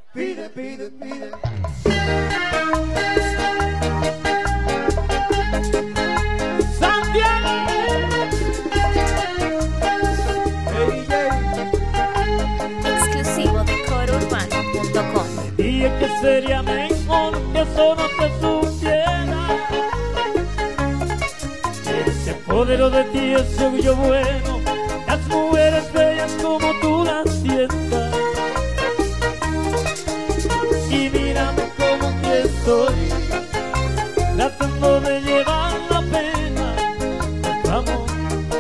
pide, pide, pide. Santiago. Hey, Exclusivo de corourbano.com. Dije que sería mejor que eso no se supiera. Ese poder de ti, ese orgullo bueno, las mujeres bellas como tú las sientas. Y mírame como que estoy, tratando de llevar la pena. Vamos,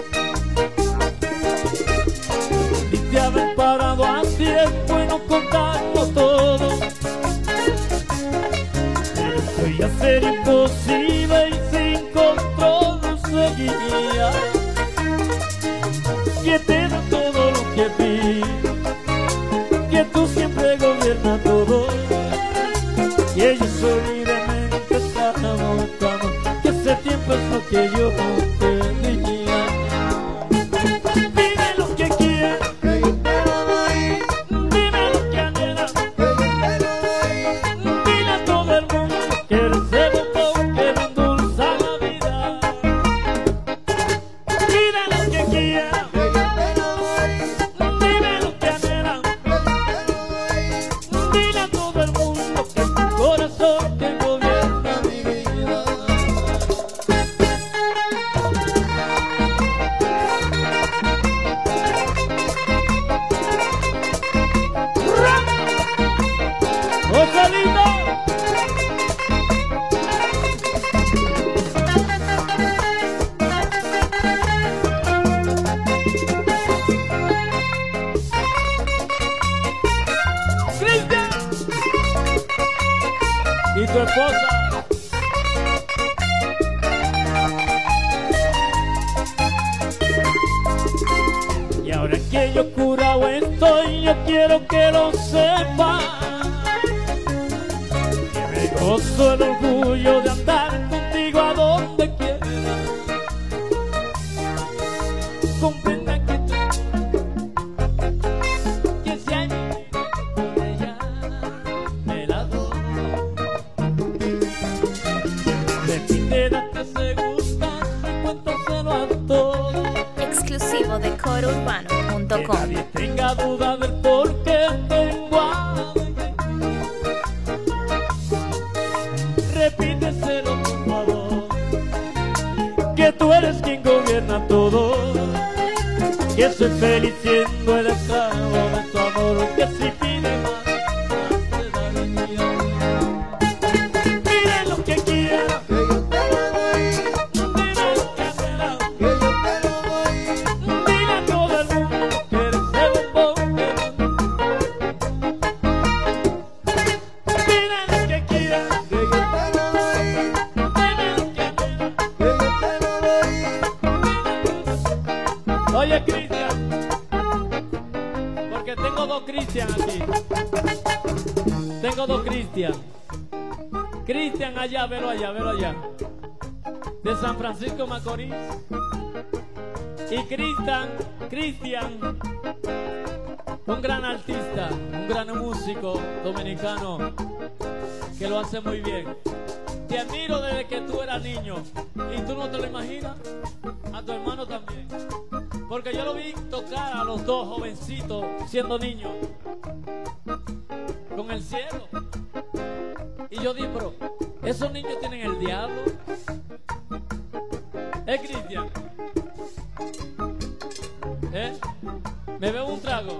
y te haber parado a tiempo y no contarlo todo. Esto ya sería imposible y sin control no seguiría. Que te da todo lo que pido, que tú siempre gobiernas todo. Y ellos solidamente estamos, que ese tiempo es lo que yo tenía. Dime lo que quieras, que yo te lo doy, dime lo que anhelas, que yo te lo doy. dile a todo el mundo que eres el bombón que me endulza la vida. Dime lo que quieras, Que yo te lo doy, dime lo que anhelas, que yo te lo doy. dile a todo el mundo que es tu corazón que gobierna mi vida. ¡Joselito! ¡Cristian! ¿Y tu esposa? Y ahora que yo curado estoy, yo quiero que lo sepas. Que me gozo el orgullo de andar contigo a donde quiera. Comprenda que tú, que si hay mi vida con ella, me la doy. De ti te da que se gusta, cuéntaselo a todos. Exclusivo de Que corourbano.com. nadie tenga duda del por qué tengo a alguien. Repíteselo por favor, que tú eres quien gobierna todo. Que soy feliz siendo el esclavo de tu amor. Que si pide más, te da mi vida. Pide lo que quieras, Que yo te lo doy, dime lo que anhelas. que yo te lo doy. Dile a todo el mundo que eres el bombón que dile lo que quieras, Que yo te lo doy, dime lo que anhelas. que yo te lo doy. Oye, Cristian, porque tengo dos Cristian aquí. Tengo dos Cristian. Cristian allá, velo allá, velo allá. De San Francisco Macorís. Y Cristian, un gran artista, un gran músico dominicano que lo hace muy bien. Te admiro desde que tú eras niño y tú no te lo imaginas. A tu hermano también. Porque yo lo vi tocar a los dos jovencitos siendo niños con el cielo. Y yo dije, pero esos niños tienen el diablo. Cristian. ¿Me bebo un trago?